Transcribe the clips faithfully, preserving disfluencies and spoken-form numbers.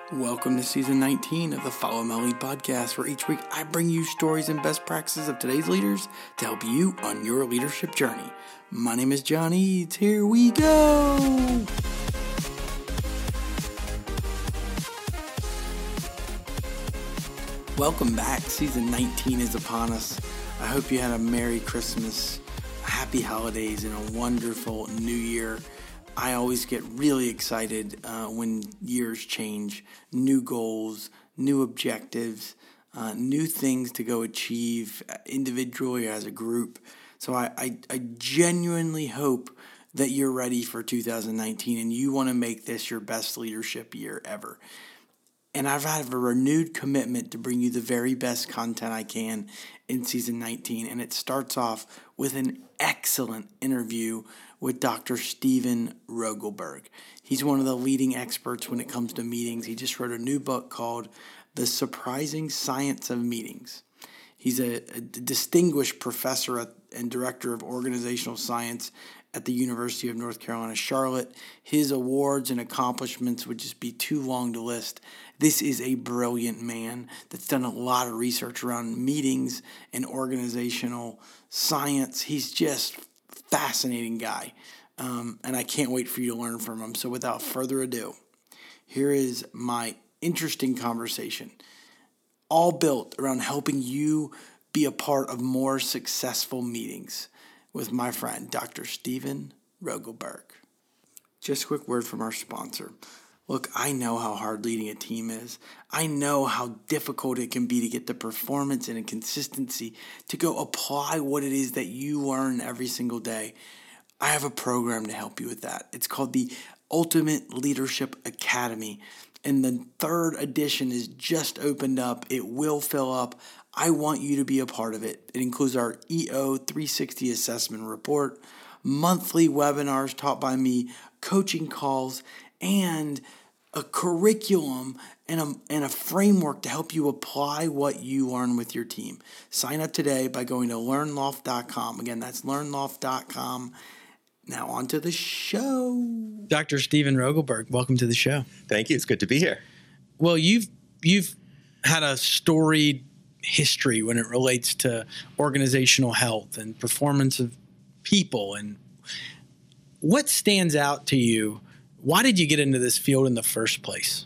Welcome to season nineteen of the Follow My Lead podcast, where each week I bring you stories and best practices of today's leaders to help you on your leadership journey. My name is John Eads. Here we go. Welcome back. Season nineteen is upon us. I hope you had a Merry Christmas, Happy Holidays, and a wonderful New Year. I always get really excited uh, when years change, new goals, new objectives, uh, new things to go achieve individually or as a group. So I, I, I genuinely hope that you're ready for two thousand nineteen and you want to make this your best leadership year ever. And I've had a renewed commitment to bring you the very best content I can in season nineteen. And it starts off with an excellent interview with Doctor Steven Rogelberg. He's one of the leading experts when it comes to meetings. He just wrote a new book called The Surprising Science of Meetings. He's a, a distinguished professor at, and director of organizational science at the University of North Carolina, Charlotte. His awards and accomplishments would just be too long to list. This is a brilliant man that's done a lot of research around meetings and organizational science. He's just fascinating guy, um, and I can't wait for you to learn from him. So without further ado, here is my interesting conversation, all built around helping you be a part of more successful meetings with my friend, Doctor Steven Rogelberg. Just a quick word from our sponsor. Look, I know how hard leading a team is. I know how difficult it can be to get the performance and the consistency to go apply what it is that you learn every single day. I have a program to help you with that. It's called the Ultimate Leadership Academy, and the third edition is just opened up. It will fill up. I want you to be a part of it. It includes our E O three sixty assessment report, monthly webinars taught by me, coaching calls, and a curriculum and a, and a framework to help you apply what you learn with your team. Sign up today by going to learn loft dot com. Again, that's learn loft dot com. Now on to the show. Doctor Steven Rogelberg, welcome to the show. Thank you. It's good to be here. Well, you've you've had a storied history when it relates to organizational health and performance of people. And what stands out to you? Why did you get into this field in the first place?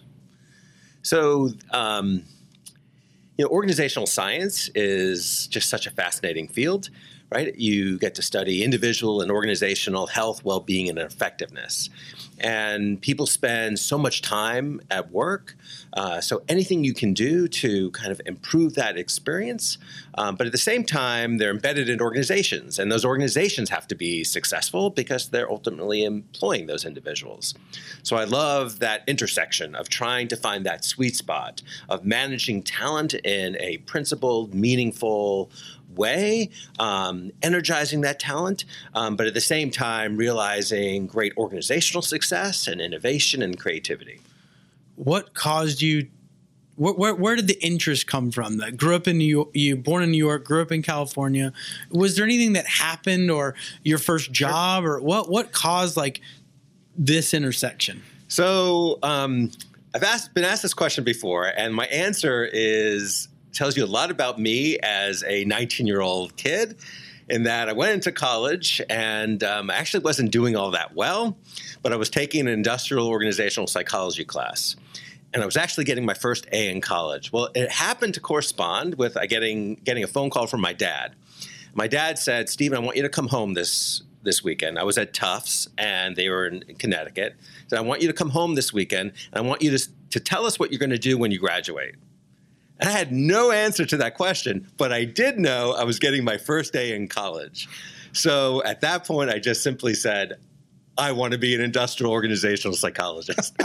So, um, you know, organizational science is just such a fascinating field, right? You get to study individual and organizational health, well-being, and effectiveness. And people spend so much time at work. Uh, so anything you can do to kind of improve that experience. Um, but at the same time, they're embedded in organizations. And those organizations have to be successful because they're ultimately employing those individuals. So I love that intersection of trying to find that sweet spot of managing talent in a principled, meaningful way, um, energizing that talent, um, but at the same time realizing great organizational success and innovation and creativity. What caused you? Where, where, where did the interest come from? That grew up in New York, you born in New York, grew up in California. Was there anything that happened, or your first job, or what? What caused like this intersection? So um, I've asked, been asked this question before, and my answer is. Tells you a lot about me as a nineteen-year-old kid, in that I went into college and um, I actually wasn't doing all that well, but I was taking an industrial organizational psychology class. And I was actually getting my first A in college. Well, it happened to correspond with uh, getting getting a phone call from my dad. My dad said, "Steven, I want you to come home this this weekend." I was at Tufts, and they were in Connecticut. He said, "I want you to come home this weekend, and I want you to, to tell us what you're going to do when you graduate." And I had no answer to that question, but I did know I was getting my first A in college. So at that point, I just simply said, I want to be an industrial organizational psychologist.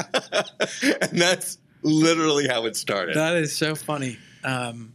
And that's literally how it started. That is so funny. Um,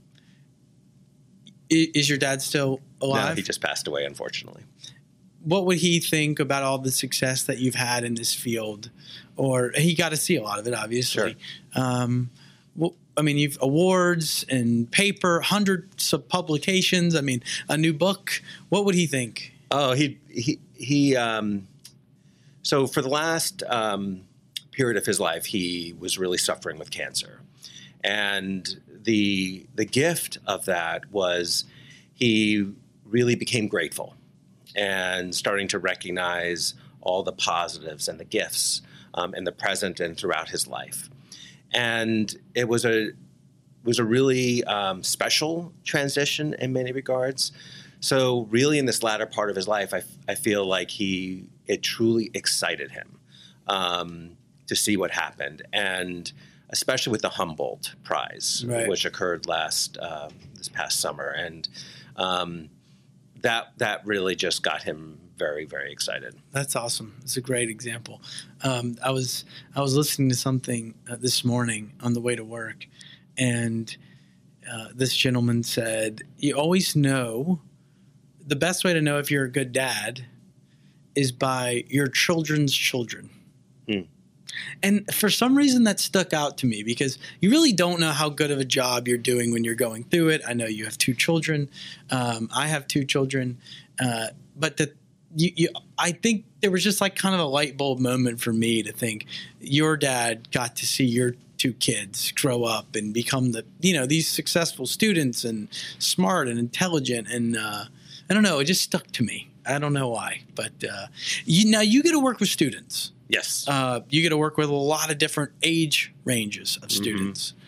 is your dad still alive? No, he just passed away, unfortunately. What would he think about all the success that you've had in this field? Or he got to see a lot of it, obviously. Sure. Um, well, I mean, you've awards and paper, hundreds of publications. I mean, a new book. What would he think? Oh, he he he. Um, so for the last um, period of his life, he was really suffering with cancer. And the the gift of that was he really became grateful and starting to recognize all the positives and the gifts um, in the present and throughout his life. And it was a was a really um, special transition in many regards. So really in this latter part of his life, I, I feel like he it truly excited him um, to see what happened. And especially with the Humboldt Prize, right, which occurred last uh, this past summer. And um, that that really just got him very, very excited. That's awesome. It's a great example. Um, I was I was listening to something uh, this morning on the way to work, and uh, this gentleman said, you always know, the best way to know if you're a good dad is by your children's children. Hmm. And for some reason that stuck out to me, because you really don't know how good of a job you're doing when you're going through it. I know you have two children. Um, I have two children. Uh, but the, you, you, I think there was just like kind of a light bulb moment for me to think your dad got to see your two kids grow up and become the, you know, these successful students and smart and intelligent. And uh, I don't know, it just stuck to me. I don't know why, but uh, you, now you get to work with students. Yes. Uh, you get to work with a lot of different age ranges of students. Mm-hmm.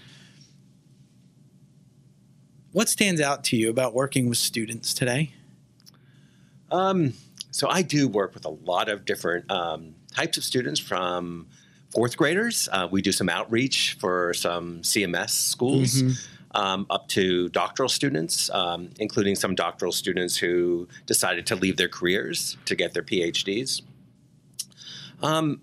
What stands out to you about working with students today? Um, so I do work with a lot of different um, types of students, from fourth graders. Uh, we do some outreach for some C M S schools. Mm-hmm. Um, up to doctoral students, um, including some doctoral students who decided to leave their careers to get their P H Ds. Um,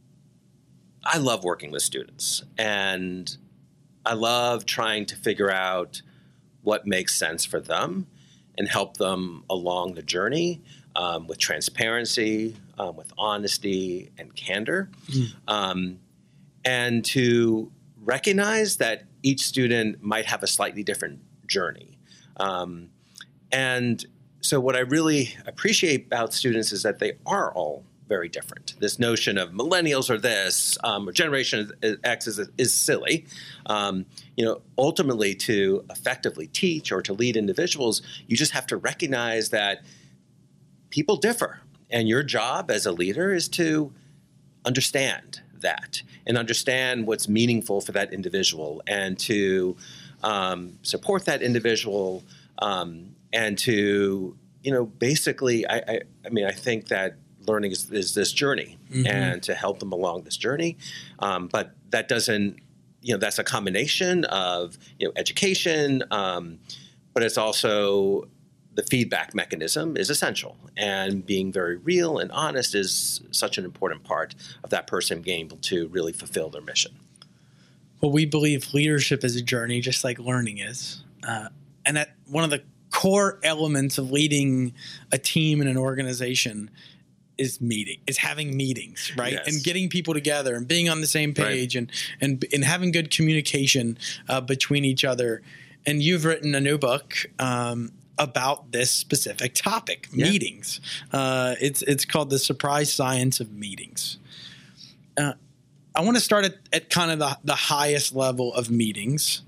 I love working with students, and I love trying to figure out what makes sense for them and help them along the journey um, with transparency, um, with honesty and candor, mm. um, and to recognize that each student might have a slightly different journey. Um, and so what I really appreciate about students is that they are all very different. This notion of millennials are this, um, or Generation X is, is silly. Um, you know, ultimately, to effectively teach or to lead individuals, you just have to recognize that people differ. And your job as a leader is to understand that and understand what's meaningful for that individual, and to um, support that individual, um, and to, you know, basically, I, I, I mean, I think that learning is, is this journey, mm-hmm. and to help them along this journey. Um, but that doesn't, you know, that's a combination of, you know, education, um, but it's also the feedback mechanism is essential, and being very real and honest is such an important part of that person being able to really fulfill their mission. Well, we believe leadership is a journey, just like learning is. Uh, and that one of the core elements of leading a team and an organization is meeting, is having meetings, right? Yes. And getting people together and being on the same page, right. and, and, and having good communication uh, between each other. And you've written a new book, um, about this specific topic, yeah. meetings. Uh, it's it's called The Surprise Science of Meetings. Uh, I want to start at, at kind of the, the highest level of meetings.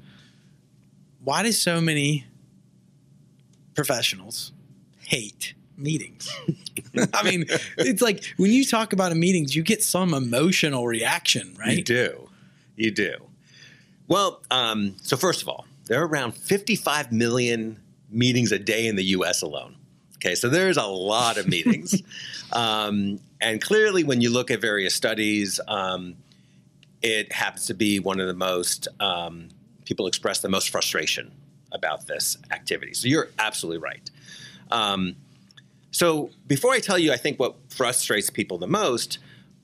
Why do so many professionals hate meetings? I mean, it's like when you talk about a meetings, you get some emotional reaction, right? You do. You do. Well, um, so first of all, there are around fifty-five million meetings a day in the U S alone. Okay, so there's a lot of meetings. um, and clearly when you look at various studies, um, it happens to be one of the most, um, people express the most frustration about this activity. So you're absolutely right. Um, so before I tell you, I think what frustrates people the most,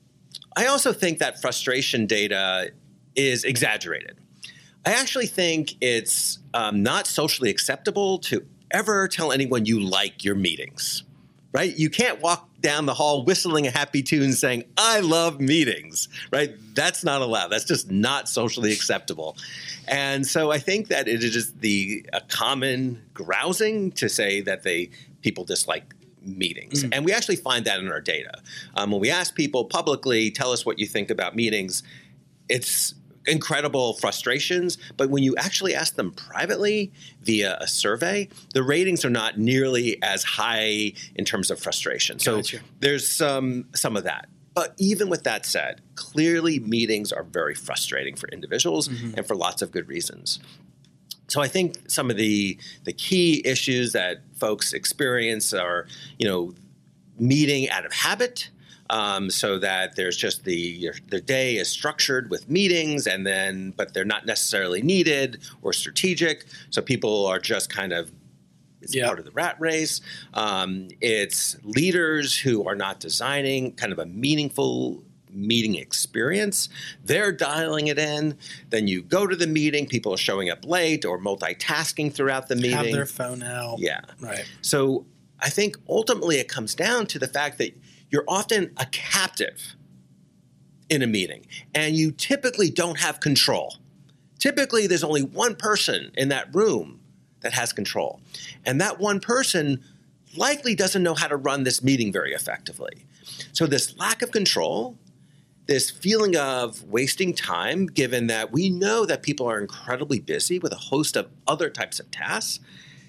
I also think that frustration data is exaggerated. I actually think it's um, not socially acceptable to ever tell anyone you like your meetings, right? You can't walk down the hall whistling a happy tune saying, I love meetings, right? That's not allowed. That's just not socially acceptable. And so I think that it is the a common grousing to say that they people dislike meetings. Mm. And we actually find that in our data. Um, when we ask people publicly, tell us what you think about meetings, it's incredible frustrations. But when you actually ask them privately via a survey, the ratings are not nearly as high in terms of frustration. So Gotcha. there's some, some of that. But even with that said, clearly meetings are very frustrating for individuals mm-hmm. and for lots of good reasons. So I think some of the the key issues that folks experience are, you know, meeting out of habit, um, so that there's just the the day is structured with meetings, and then but they're not necessarily needed or strategic. So people are just kind of it's yep. part of the rat race. Um, it's leaders who are not designing kind of a meaningful meeting experience. They're dialing it in. Then you go to the meeting, people are showing up late or multitasking throughout the meeting. Have their phone out. Yeah. Right. So I think ultimately it comes down to the fact that you're often a captive in a meeting and you typically don't have control. Typically there's only one person in that room that has control. And that one person likely doesn't know how to run this meeting very effectively. So this lack of control, this feeling of wasting time, given that we know that people are incredibly busy with a host of other types of tasks,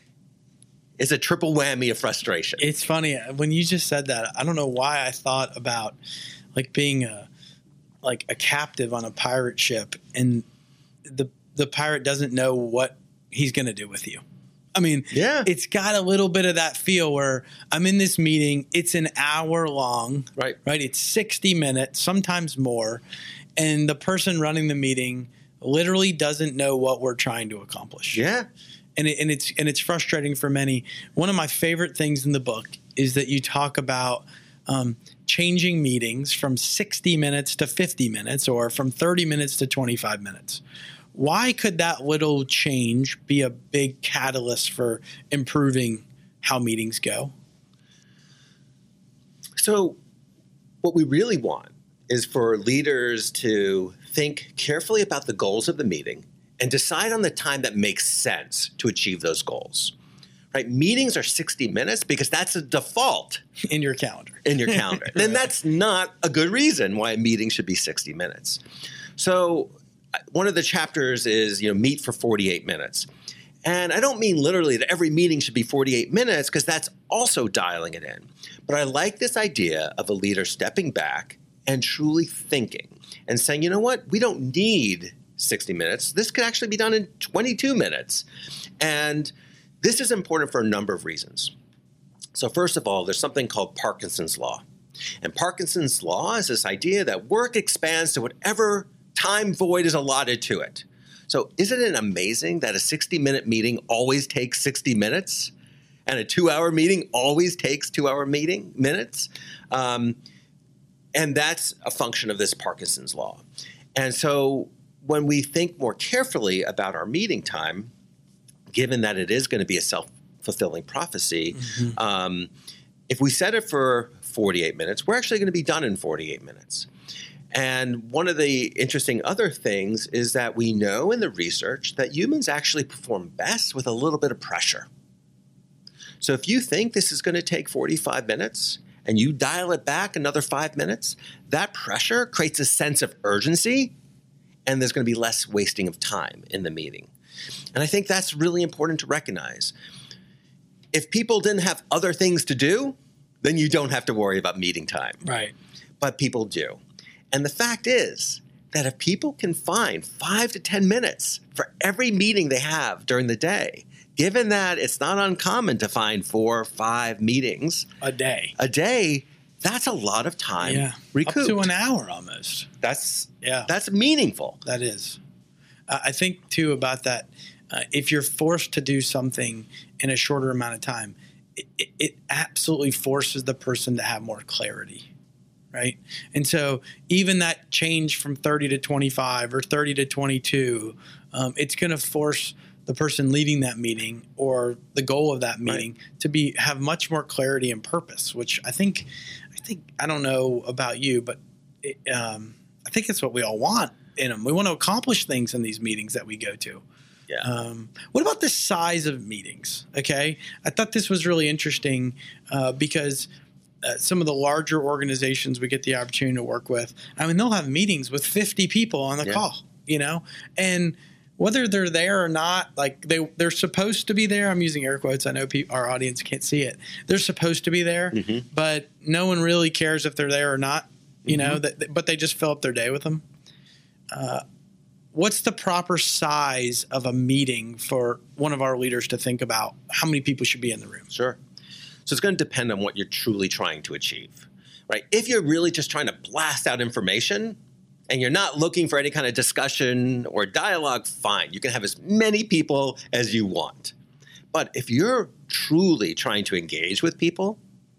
is a triple whammy of frustration. It's funny. When you just said that, I don't know why I thought about like being a like a captive on a pirate ship and the the pirate doesn't know what he's going to do with you. I mean, yeah. It's got a little bit of that feel where I'm in this meeting. It's an hour long, right? Right. It's sixty minutes, sometimes more. And the person running the meeting literally doesn't know what we're trying to accomplish. Yeah. And, it, and it's and it's frustrating for many. One of my favorite things in the book is that you talk about um, changing meetings from sixty minutes to fifty minutes or from thirty minutes to twenty-five minutes. Why could that little change be a big catalyst for improving how meetings go? So what we really want is for leaders to think carefully about the goals of the meeting and decide on the time that makes sense to achieve those goals. Right? Meetings are sixty minutes because that's a default. In your calendar. In your calendar. Right. And that's not a good reason why a meeting should be sixty minutes. So one of the chapters is, you know, meet for forty-eight minutes. And I don't mean literally that every meeting should be forty-eight minutes because that's also dialing it in. But I like this idea of a leader stepping back and truly thinking and saying, you know what, we don't need sixty minutes. This could actually be done in twenty-two minutes. And this is important for a number of reasons. So first of all, there's something called Parkinson's Law. And Parkinson's Law is this idea that work expands to whatever time void is allotted to it. So isn't it amazing that a sixty-minute meeting always takes sixty minutes and a two-hour meeting always takes two-hour meeting minutes? Um, and that's a function of this Parkinson's Law. And so when we think more carefully about our meeting time, given that it is going to be a self-fulfilling prophecy, mm-hmm. um, if we set it for forty-eight minutes, we're actually going to be done in forty-eight minutes. And one of the interesting other things is that we know in the research that humans actually perform best with a little bit of pressure. So if you think this is going to take forty-five minutes and you dial it back another five minutes, that pressure creates a sense of urgency and there's going to be less wasting of time in the meeting. And I think that's really important to recognize. If people didn't have other things to do, then you don't have to worry about meeting time. Right. But people do. And the fact is that if people can find five to ten minutes for every meeting they have during the day, given that it's not uncommon to find four or five meetings a day, a day, that's a lot of time yeah. recouped. Up to an hour almost. That's yeah. That's meaningful. That is. Uh, I think too about that. Uh, if you're forced to do something in a shorter amount of time, it, it, it absolutely forces the person to have more clarity. Right. And so even that change from thirty to twenty-five or thirty to twenty-two, um, it's going to force the person leading that meeting or the goal of that meeting right. to be have much more clarity and purpose, which I think I think I don't know about you, but it, um, I think it's what we all want in them. We want to accomplish things in these meetings that we go to. Yeah. Um, what about the size of meetings? Okay. I thought this was really interesting uh, because uh, some of the larger organizations we get the opportunity to work with, I mean, they'll have meetings with fifty people on the Yeah. call, you know, and whether they're there or not, like they, they're supposed to be there. I'm using air quotes. I know people, our audience can't see it. They're supposed to be there, Mm-hmm. but no one really cares if they're there or not, you Mm-hmm. know, that, but they just fill up their day with them. Uh, what's the proper size of a meeting for one of our leaders to think about how many people should be in the room? Sure. So it's going to depend on what you're truly trying to achieve, right? If you're really just trying to blast out information and you're not looking for any kind of discussion or dialogue, fine. You can have as many people as you want. But if you're truly trying to engage with people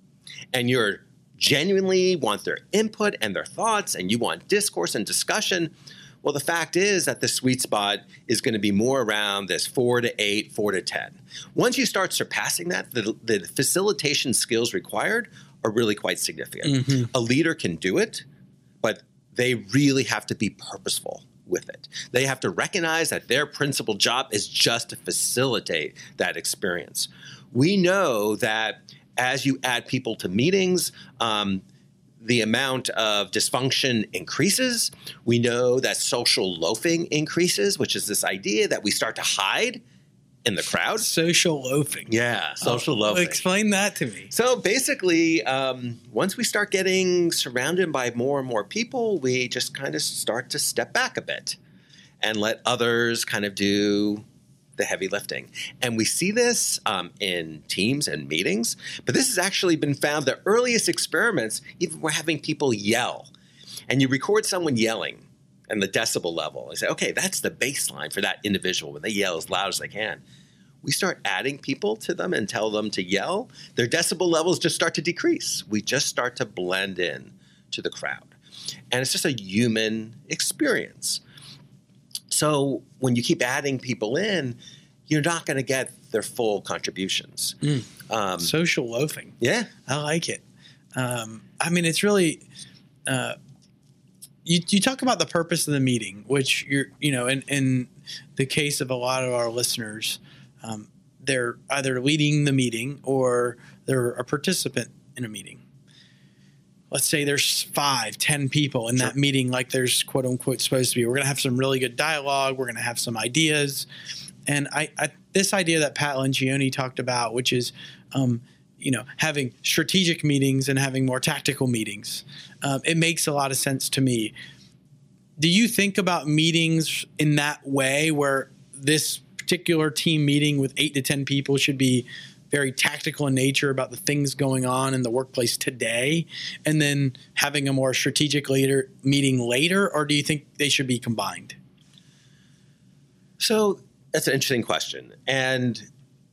and you're genuinely want their input and their thoughts and you want discourse and discussion, well, the fact is that the sweet spot is going to be more around this four to eight, four to ten. Once you start surpassing that, the, the facilitation skills required are really quite significant. Mm-hmm. A leader can do it, but they really have to be purposeful with it. They have to recognize that their principal job is just to facilitate that experience. We know that as you add people to meetings, um, the amount of dysfunction increases. We know that social loafing increases, which is this idea that we start to hide in the crowd. Social loafing. Yeah, social Oh, loafing. Explain that to me. So basically, um, once we start getting surrounded by more and more people, we just kind of start to step back a bit and let others kind of do the heavy lifting. And we see this um, in teams and meetings, but this has actually been found. The earliest experiments, even were having people yell. And you record someone yelling and the decibel level. And say, okay, that's the baseline for that individual when they yell as loud as they can. We start adding people to them and tell them to yell. Their decibel levels just start to decrease. We just start to blend in to the crowd. And it's just a human experience. So when you keep adding people in, you're not going to get their full contributions. Mm. Um, Social loafing. yeah. I like it. Um, I mean, it's really, uh, you, you talk about the purpose of the meeting, which you're, you know, in, in the case of a lot of our listeners, um, they're either leading the meeting or they're a participant in a meeting. Let's say there's five, ten people in Sure. that meeting, like there's quote unquote supposed to be. We're going to have some really good dialogue. We're going to have some ideas. And I, I this idea that Pat Lencioni talked about, which is, um, you know, having strategic meetings and having more tactical meetings, um, it makes a lot of sense to me. Do you think about meetings in that way where this particular team meeting with eight to ten people should be very tactical in nature about the things going on in the workplace today, and then having a more strategic later meeting later, or do you think they should be combined? So that's an interesting question. And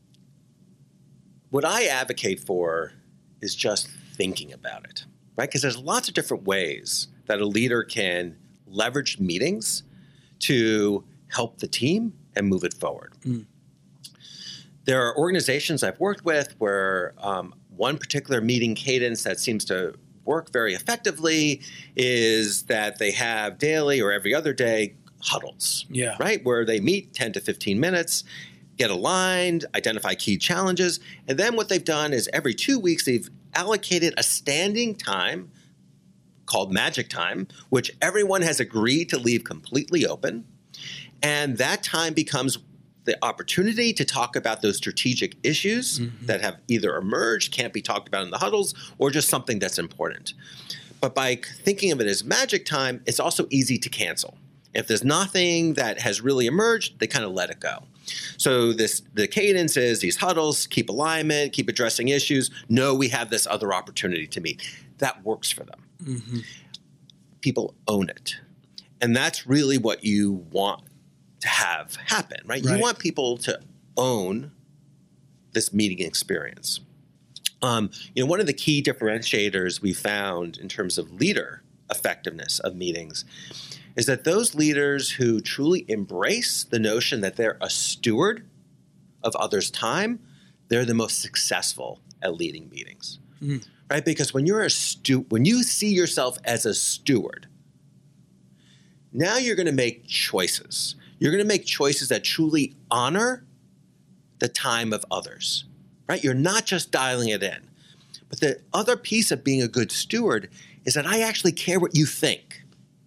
what I advocate for is just thinking about it, right? Because there's lots of different ways that a leader can leverage meetings to help the team and move it forward. Mm. There are organizations I've worked with where um, one particular meeting cadence that seems to work very effectively is that they have daily or every other day huddles, yeah. right? Where they meet ten to fifteen minutes, get aligned, identify key challenges. And then what they've done is every two weeks, they've allocated a standing time called magic time, which everyone has agreed to leave completely open. And that time becomes the opportunity to talk about those strategic issues mm-hmm. that have either emerged, can't be talked about in the huddles, or just something that's important. But by thinking of it as magic time, it's also easy to cancel. If there's nothing that has really emerged, they kind of let it go. So this the cadence is these huddles, keep alignment, keep addressing issues. No, we have this other opportunity to meet. That works for them. Mm-hmm. People own it. And that's really what you want to have happen, right? right? You want people to own this meeting experience. Um, you know, one of the key differentiators we found in terms of leader effectiveness of meetings is that those leaders who truly embrace the notion that they're a steward of others' time, they're the most successful at leading meetings, mm. right? Because when you're a stu- when you see yourself as a steward, now you're going to make choices. You're going to make choices that truly honor the time of others, right? You're not just dialing it in. But the other piece of being a good steward is that I actually care what you think.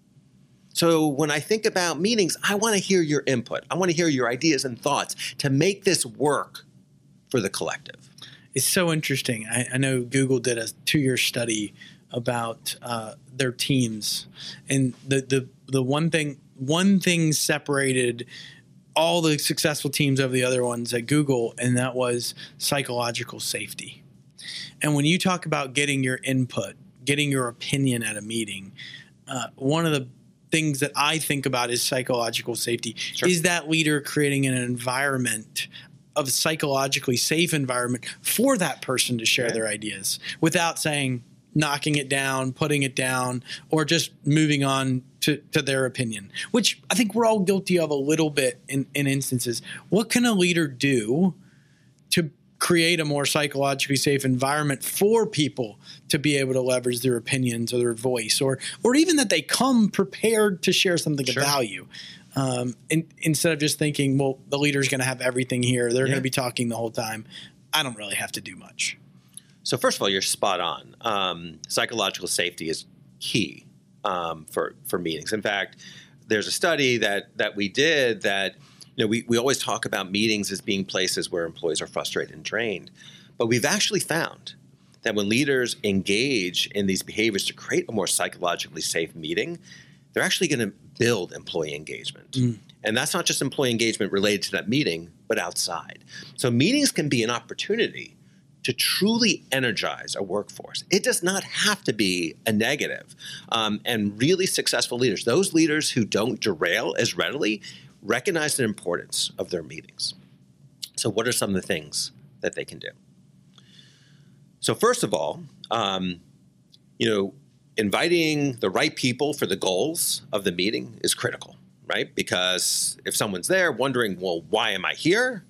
So when I think about meetings, I want to hear your input. I want to hear your ideas and thoughts to make this work for the collective. It's so interesting. I, I know Google did a two-year study about uh, their teams, and the, the the one thing one thing separated all the successful teams of the other ones at Google, and that was psychological safety. And when you talk about getting your input, getting your opinion at a meeting, uh, one of the things that I think about is psychological safety. Sure. Is that leader creating an environment of psychologically safe environment for that person to share right. their ideas without saying, knocking it down, putting it down, or just moving on to, to their opinion, which I think we're all guilty of a little bit in, in instances. What can a leader do to create a more psychologically safe environment for people to be able to leverage their opinions or their voice, or or even that they come prepared to share something sure. of value? Um, in, instead of just thinking, well, the leader's going to have everything here. They're yeah. going to be talking the whole time. I don't really have to do much. So first of all, you're spot on. Um, psychological safety is key um, for, for meetings. In fact, there's a study that that we did that, you know, we, we always talk about meetings as being places where employees are frustrated and drained. But we've actually found that when leaders engage in these behaviors to create a more psychologically safe meeting, they're actually going to build employee engagement. Mm. And that's not just employee engagement related to that meeting, but outside. So meetings can be an opportunity to truly energize a workforce. It does not have to be a negative. Um, and really successful leaders, those leaders who don't derail as readily, recognize the importance of their meetings. So what are some of the things that they can do? So first of all, um, you know, inviting the right people for the goals of the meeting is critical, right? Because if someone's there wondering, well, why am I here?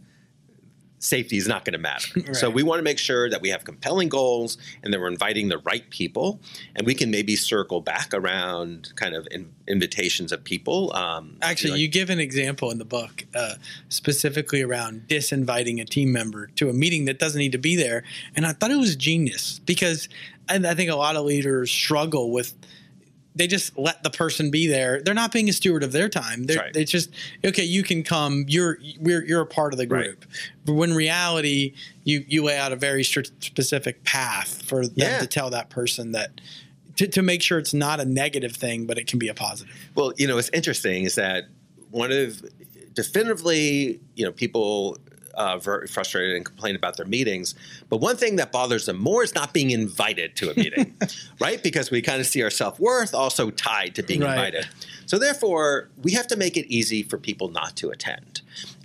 Safety is not going to matter. Right. So we want to make sure that we have compelling goals and that we're inviting the right people. And we can maybe circle back around kind of in, invitations of people. Um, Actually, like, you give an example in the book uh, specifically around disinviting a team member to a meeting that doesn't need to be there. And I thought it was genius because I, I think a lot of leaders struggle with they just let the person be there. They're not being a steward of their time. They're right. They just, okay, you can come. You're we're, you're a part of the group. Right. But when in reality, you, you lay out a very specific path for them yeah. to tell that person that to, to make sure it's not a negative thing, but it can be a positive. Well, you know, what's interesting is that one of definitively, you know, people Uh, very frustrated and complain about their meetings. But one thing that bothers them more is not being invited to a meeting, right? Because we kind of see our self-worth also tied to being right. invited. So therefore, we have to make it easy for people not to attend.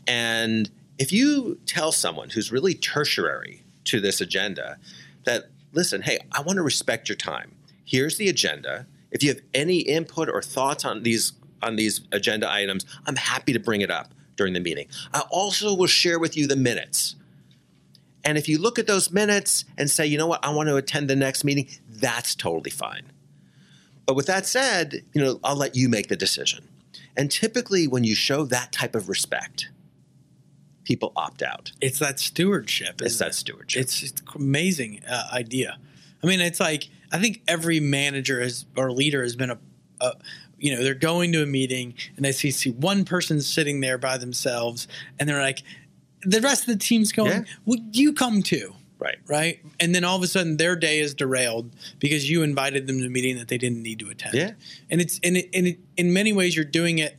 And if you tell someone who's really tertiary to this agenda that, listen, hey, I want to respect your time. Here's the agenda. If you have any input or thoughts on these on these agenda items, I'm happy to bring it up during the meeting. I also will share with you the minutes. And if you look at those minutes and say, you know what, I want to attend the next meeting, that's totally fine. But with that said, you know, I'll let you make the decision. And typically when you show that type of respect, people opt out. It's that stewardship. It's that it? stewardship. It's, it's an amazing uh, idea. I mean, it's like, I think every manager has, or leader has been a, a you know, they're going to a meeting and they see, see one person sitting there by themselves and they're like, the rest of the team's going, yeah. well, you come too. Right. Right. And then all of a sudden their day is derailed because you invited them to a meeting that they didn't need to attend. Yeah. And it's, and it, and it, in many ways you're doing it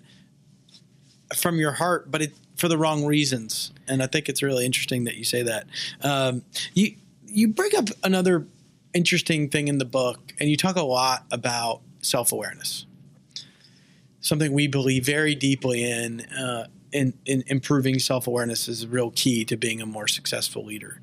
from your heart, but it for the wrong reasons. And I think it's really interesting that you say that. Um, you, you bring up another interesting thing in the book and you talk a lot about self-awareness. Something we believe very deeply in, uh, in, in improving self-awareness is a real key to being a more successful leader.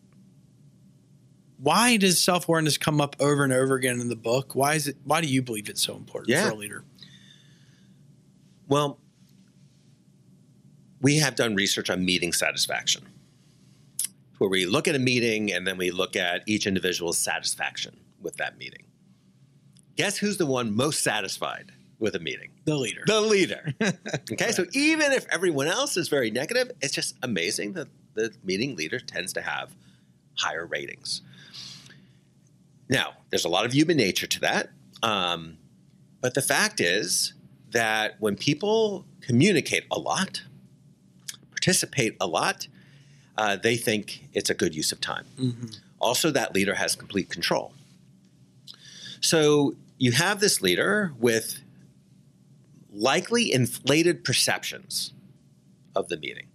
Why does self-awareness come up over and over again in the book? Why is it? Why do you believe it's so important yeah. for a leader? Well, we have done research on meeting satisfaction, where we look at a meeting and then we look at each individual's satisfaction with that meeting. Guess who's the one most satisfied with a meeting? The leader. The leader. Okay, Right. so even if everyone else is very negative, it's just amazing that the meeting leader tends to have higher ratings. Now, there's a lot of human nature to that. Um, but the fact is that when people communicate a lot, participate a lot, uh, they think it's a good use of time. Mm-hmm. Also, that leader has complete control. So you have this leader with likely inflated perceptions of the meeting.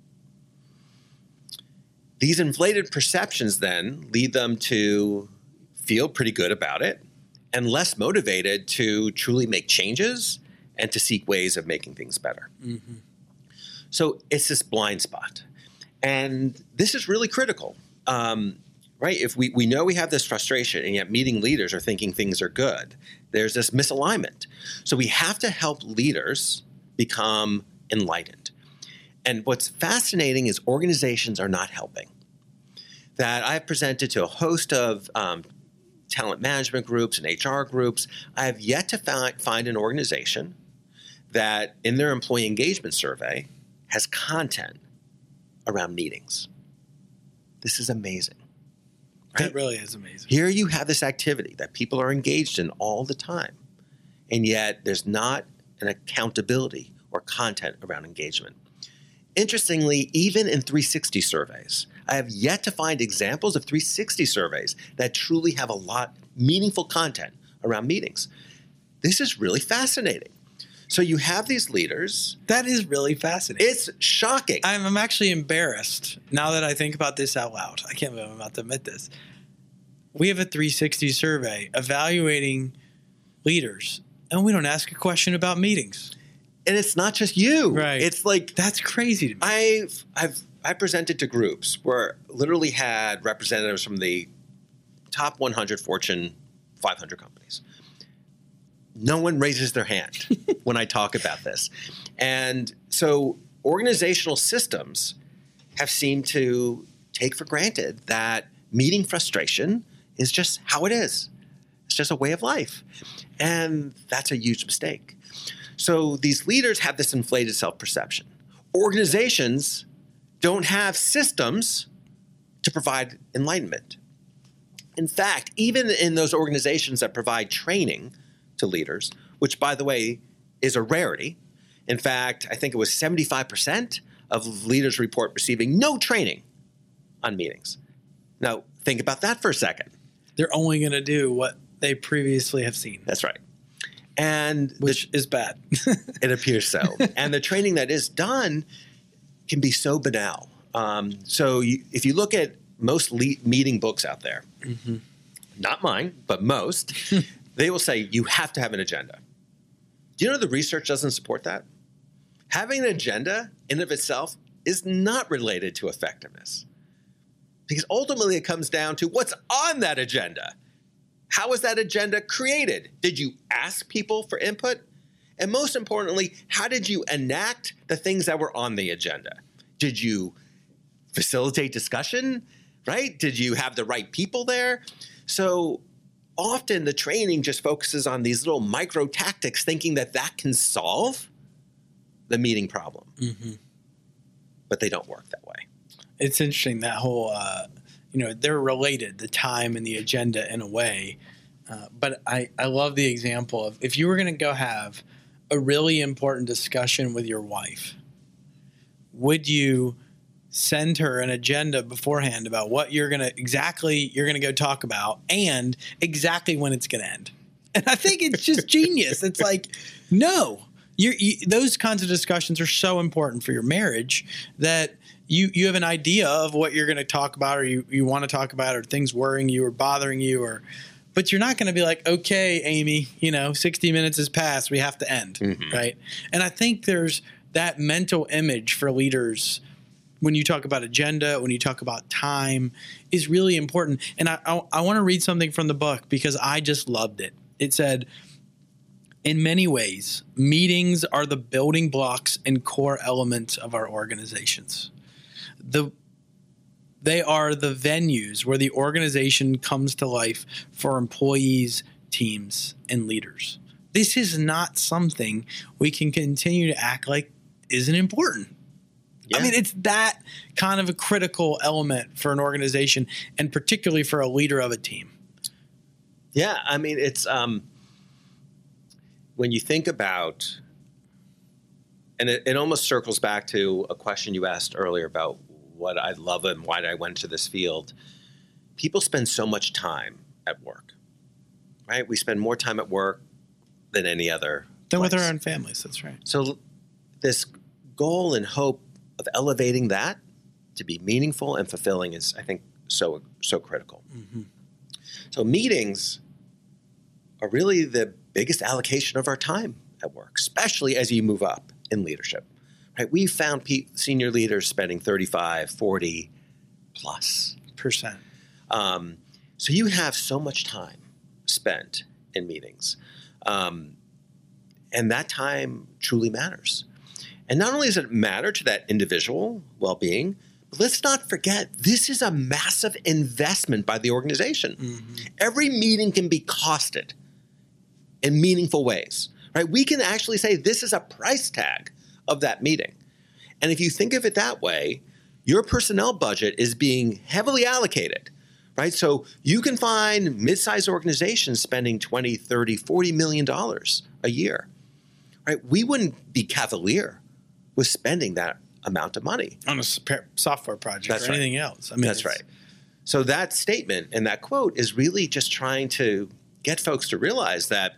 These inflated perceptions then lead them to feel pretty good about it and less motivated to truly make changes and to seek ways of making things better. Mm-hmm. So it's this blind spot. And this is really critical, um, right? If we, we know we have this frustration and yet meeting leaders are thinking things are good, there's this misalignment. So we have to help leaders become enlightened. And what's fascinating is organizations are not helping. That I've presented to a host of um, talent management groups and H R groups. I have yet to find, find an organization that in their employee engagement survey has content around meetings. This is amazing. Right? It really is amazing. Here you have this activity that people are engaged in all the time, and yet there's not an accountability or content around engagement. Interestingly, even in three sixty surveys, I have yet to find examples of three sixty surveys that truly have a lot meaningful content around meetings. This is really fascinating. So you have these leaders. That is really fascinating. It's shocking. I'm, I'm actually embarrassed now that I think about this out loud. I can't believe I'm about to admit this. We have a three sixty survey evaluating leaders, and we don't ask a question about meetings. And it's not just you. Right. It's like That's crazy to me. I've I've I presented to groups where literally had representatives from the top one hundred Fortune five hundred companies. No one raises their hand when I talk about this. And so organizational systems have seemed to take for granted that meeting frustration is just how it is. It's just a way of life. And that's a huge mistake. So these leaders have this inflated self-perception. Organizations don't have systems to provide enlightenment. In fact, even in those organizations that provide training to leaders, which, by the way, is a rarity. In fact, I think it was seventy-five percent of leaders report receiving no training on meetings. Now, think about that for a second. They're only going to do what they previously have seen. That's right. And Which is bad. It appears so. And the training that is done can be so banal. Um, so you, if you look at most le- meeting books out there, mm-hmm. not mine, but most, they will say you have to have an agenda. Do you know the research doesn't support that? Having an agenda in of itself is not related to effectiveness. Because ultimately it comes down to what's on that agenda. How was that agenda created? Did you ask people for input? And most importantly, how did you enact the things that were on the agenda? Did you facilitate discussion, right? Did you have the right people there? So often the training just focuses on these little micro tactics, thinking that that can solve the meeting problem. Mm-hmm. But they don't work that way. It's interesting, that whole, uh, you know, they're related, the time and the agenda in a way. Uh, but I, I love the example of if you were going to go have a really important discussion with your wife, would you send her an agenda beforehand about what you're going to exactly you're going to go talk about and exactly when it's going to end? And I think it's just genius. It's like, no, you're, you, those kinds of discussions are so important for your marriage that you, you have an idea of what you're going to talk about, or you, you want to talk about, or things worrying you or bothering you, or, but you're not going to be like, okay, Amy, you know, sixty minutes has passed. We have to end. Mm-hmm. Right. And I think there's that mental image for leaders when you talk about agenda, when you talk about time, is really important. And I, I, I want to read something from the book because I just loved it. It said, in many ways, meetings are the building blocks and core elements of our organizations. The, they are the venues where the organization comes to life for employees, teams, and leaders. this is not something we can continue to act like isn't important. Yeah. I mean, it's that kind of a critical element for an organization, and particularly for a leader of a team. Yeah, I mean, it's um, when you think about, and it, it almost circles back to a question you asked earlier about what I love and why I went to this field. People spend so much time at work, right? We spend more time at work than any other Than place. with our own families, that's right. So this goal and hope of elevating that to be meaningful and fulfilling is, I think, so so critical. Mm-hmm. So meetings are really the biggest allocation of our time at work, especially as you move up in leadership. Right? We found pe- senior leaders spending thirty-five, forty plus percent. Um, so you have so much time spent in meetings, um, and that time truly matters. And not only does it matter to that individual well-being, but let's not forget, this is a massive investment by the organization. Mm-hmm. Every meeting can be costed in meaningful ways, right? We can actually say this is a price tag of that meeting. And if you think of it that way, your personnel budget is being heavily allocated, right? So you can find mid-sized organizations spending twenty, thirty, forty million dollars a year, right? We wouldn't be cavalier with spending that amount of money on a software project That's or right. anything else. I mean, That's right. So that statement and that quote is really just trying to get folks to realize that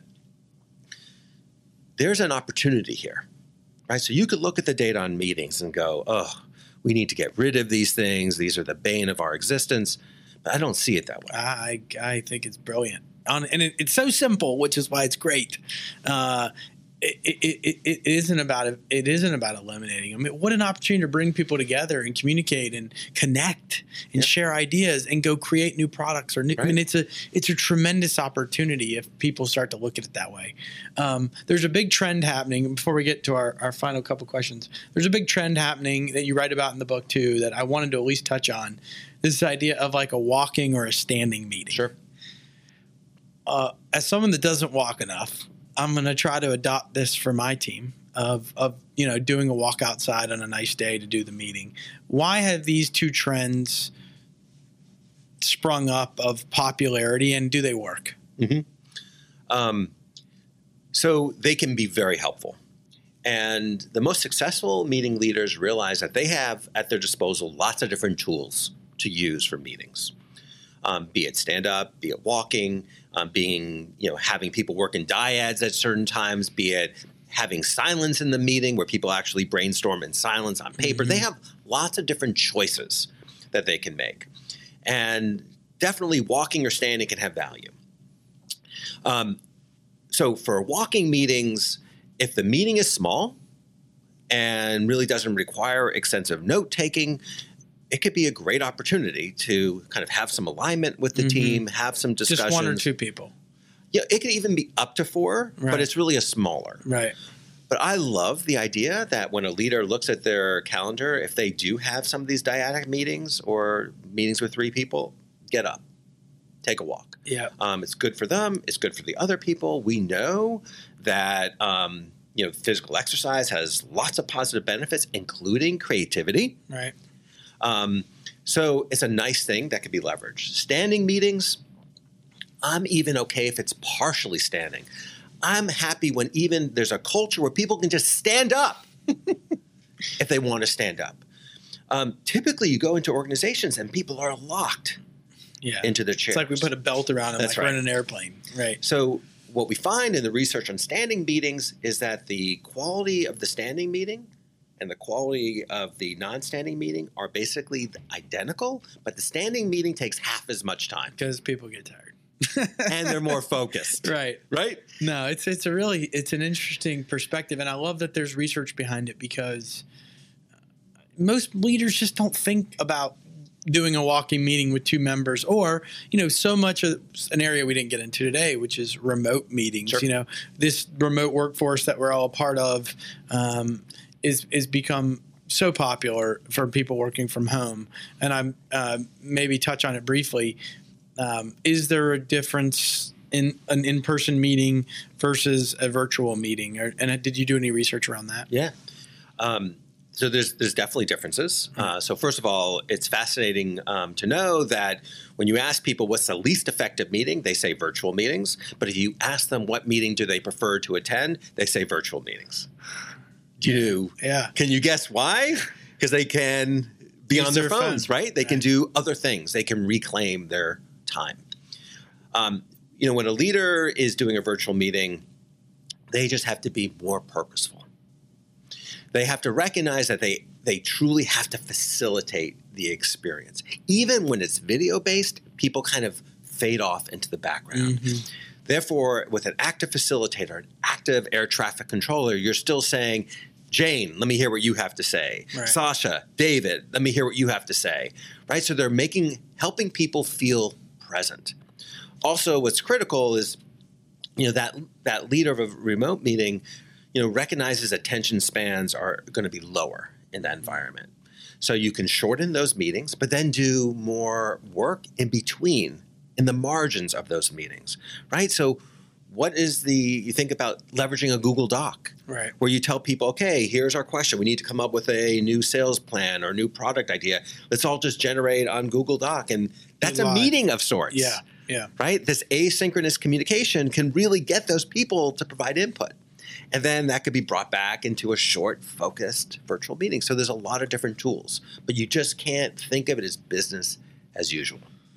there's an opportunity here, right? So you could look at the data on meetings and go, oh, we need to get rid of these things. These are the bane of our existence. But I don't see it that way. I, I think it's brilliant. On, and it, it's so simple, which is why it's great. Uh, It, it, it, it isn't about it isn't about eliminating. I mean, what an opportunity to bring people together and communicate and connect and yeah. share ideas and go create new products. Or new, right. I mean, it's a it's a tremendous opportunity if people start to look at it that way. Um, there's a big trend happening. Before we get to our, our final couple questions, there's a big trend happening that you write about in the book too that I wanted to at least touch on. This idea of like a walking or a standing meeting. Sure. Uh, as someone that doesn't walk enough, I'm going to try to adopt this for my team of, of, you know, doing a walk outside on a nice day to do the meeting. Why have these two trends sprung up of popularity, and do they work? Mm-hmm. Um, so they can be very helpful. And the most successful meeting leaders realize that they have at their disposal lots of different tools to use for meetings, um, be it stand up, be it walking, Um, being, you know, having people work in dyads at certain times, be it having silence in the meeting where people actually brainstorm in silence on paper. Mm-hmm. They have lots of different choices that they can make. And definitely walking or standing can have value. Um, so for walking meetings, if the meeting is small and really doesn't require extensive note-taking, it could be a great opportunity to kind of have some alignment with the mm-hmm. team, have some discussions. Just one or two people. Yeah, it could even be up to four, right. but it's really a smaller. Right. But I love the idea that when a leader looks at their calendar, if they do have some of these dyadic meetings or meetings with three people, get up, take a walk. Yeah. Um, it's good for them. It's good for the other people. We know that um, you know physical exercise has lots of positive benefits, including creativity. Right. Um, so it's a nice thing that could be leveraged. Standing meetings, I'm even okay if it's partially standing. I'm happy when even there's a culture where people can just stand up if they want to stand up. Um, typically, you go into organizations and people are locked yeah. into their chairs. It's like we put a belt around them, That's like right. we're in an airplane. Right. So what we find in the research on standing meetings is that the quality of the standing meeting and the quality of the non-standing meeting are basically identical, but the standing meeting takes half as much time. Because people get tired. And they're more focused. Right. Right? No, it's it's a really, it's an interesting perspective, and I love that there's research behind it because most leaders just don't think about doing a walking meeting with two members or, you know, so much of an area we didn't get into today, which is remote meetings. Sure. You know, this remote workforce that we're all a part of, um, is is become so popular for people working from home. And I'm uh, maybe touch on it briefly. Um, is there a difference in an in-person meeting versus a virtual meeting? Or, and did you do any research around that? Yeah. Um, so there's there's definitely differences. Uh, so first of all, it's fascinating um, to know that when you ask people what's the least effective meeting, they say virtual meetings. But if you ask them what meeting do they prefer to attend, they say virtual meetings. Do you, yeah. Can you guess why? Because they can be Use on their, their phones, phone. right? They Right. can do other things. They can reclaim their time. Um, you know, when a leader is doing a virtual meeting, they just have to be more purposeful. They have to recognize that they they truly have to facilitate the experience. Even when it's video-based, people kind of fade off into the background. Mm-hmm. Therefore, with an active facilitator, an active air traffic controller, you're still saying, Jane, let me hear what you have to say. Right. Sasha, David, let me hear what you have to say. Right? So they're making helping people feel present. Also, what's critical is, you know, that that leader of a remote meeting, you know, recognizes attention spans are going to be lower in that environment. So you can shorten those meetings, but then do more work in between, in the margins of those meetings, right? So what is the, you think about leveraging a Google Doc, Right. where you tell people, okay, here's our question. We need to come up with a new sales plan or new product idea. Let's all just generate on Google Doc. And that's a Live. meeting of sorts. Yeah. Yeah. Right? This asynchronous communication can really get those people to provide input. And then that could be brought back into a short, focused virtual meeting. So there's a lot of different tools, but you just can't think of it as business as usual.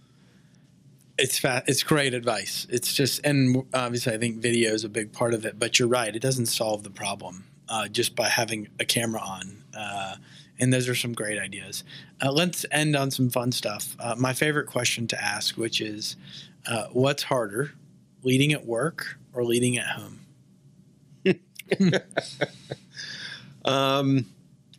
It's fa- It's great advice. It's just, and obviously I think video is a big part of it, but you're right. It doesn't solve the problem uh, just by having a camera on. Uh, and those are some great ideas. Uh, let's end on some fun stuff. Uh, my favorite question to ask, which is, uh, what's harder, leading at work or leading at home? um,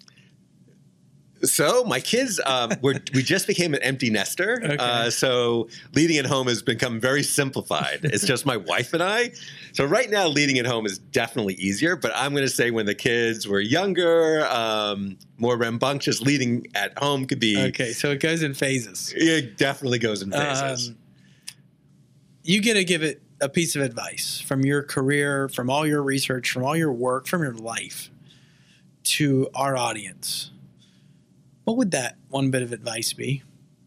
so my kids, um, we're, we just became an empty nester. Okay. Uh, so leading at home has become very simplified. It's just my wife and I. So right now, leading at home is definitely easier. But I'm going to say when the kids were younger, um, more rambunctious, leading at home could be. Okay, so it goes in phases. It definitely goes in phases. Um, you get to give it a piece of advice from your career, from all your research, from all your work, from your life to our audience. What would that one bit of advice be?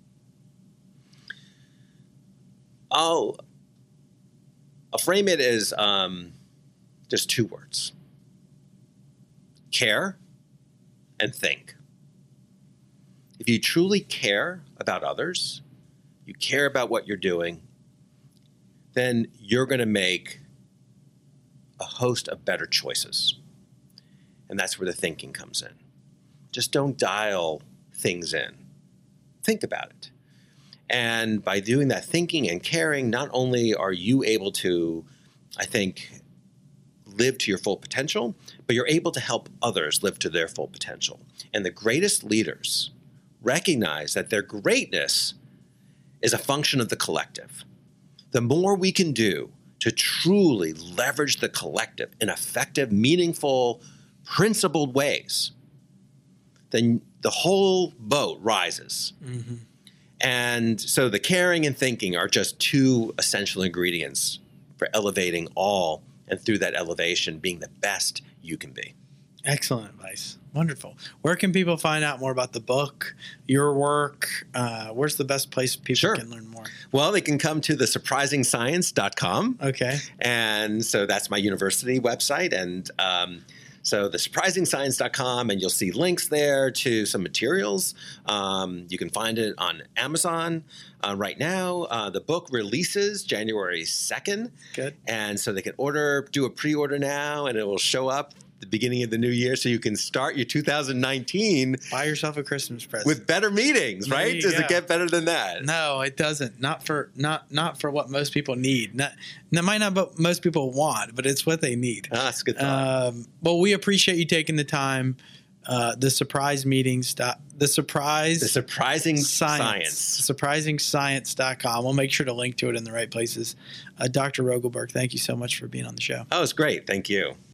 I'll, I'll frame it as um, just two words: care and think. If you truly care about others, you care about what you're doing, then you're going to make a host of better choices. And that's where the thinking comes in. Just don't dial things in. Think about it. And by doing that thinking and caring, not only are you able to, I think, live to your full potential, but you're able to help others live to their full potential. And the greatest leaders recognize that their greatness is a function of the collective. The more we can do to truly leverage the collective in effective, meaningful, principled ways, then the whole boat rises. Mm-hmm. And so the caring and thinking are just two essential ingredients for elevating all, and through that elevation, being the best you can be. Excellent advice. Wonderful. Where can people find out more about the book, your work? Uh, where's the best place people Sure. can learn more? Well, they can come to the surprising science dot com. Okay. And so that's my university website. And um, so the surprising science dot com, and you'll see links there to some materials. Um, you can find it on Amazon uh, right now. Uh, the book releases January second. Good. And so they can order, do a pre-order now, and it will show up the beginning of the new year, so you can start your two thousand nineteen Buy yourself a Christmas present with better meetings, There right? you Does go. it get better than that? No, it doesn't. Not for not not for what most people need. Not that might not what most people want, but it's what they need. Ah, that's a good thought. Um, well, we appreciate you taking the time. Uh, the surprise meetings. Dot, the surprise. The surprising science. science. surprising science dot com. We'll make sure to link to it in the right places. Uh, Doctor Rogelberg, thank you so much for being on the show. Oh, it's great. Thank you.